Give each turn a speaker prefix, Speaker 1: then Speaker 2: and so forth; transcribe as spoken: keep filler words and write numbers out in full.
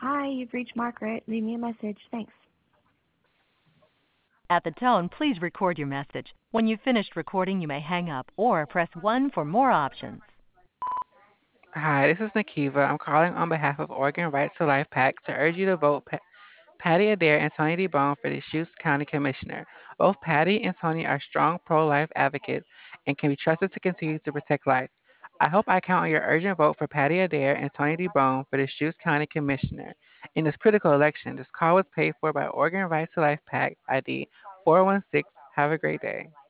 Speaker 1: Hi, you've reached Margaret. Leave me a message. Thanks.
Speaker 2: At the tone, please record your message. When you've finished recording, you may hang up or press one for more options.
Speaker 3: Hi, this is Nakiva. I'm calling on behalf of Oregon Rights to Life PAC to urge you to vote Pa- Patty Adair and Tony DeBone for the Deschutes County Commissioner. Both Patty and Tony are strong pro-life advocates and can be trusted to continue to protect life. I hope I count on your urgent vote for Patty Adair and Tony DeBone for the Deschutes County Commissioner. In this critical election, this call was paid for by Oregon Rights to Life PAC I D four one six. Have a great day.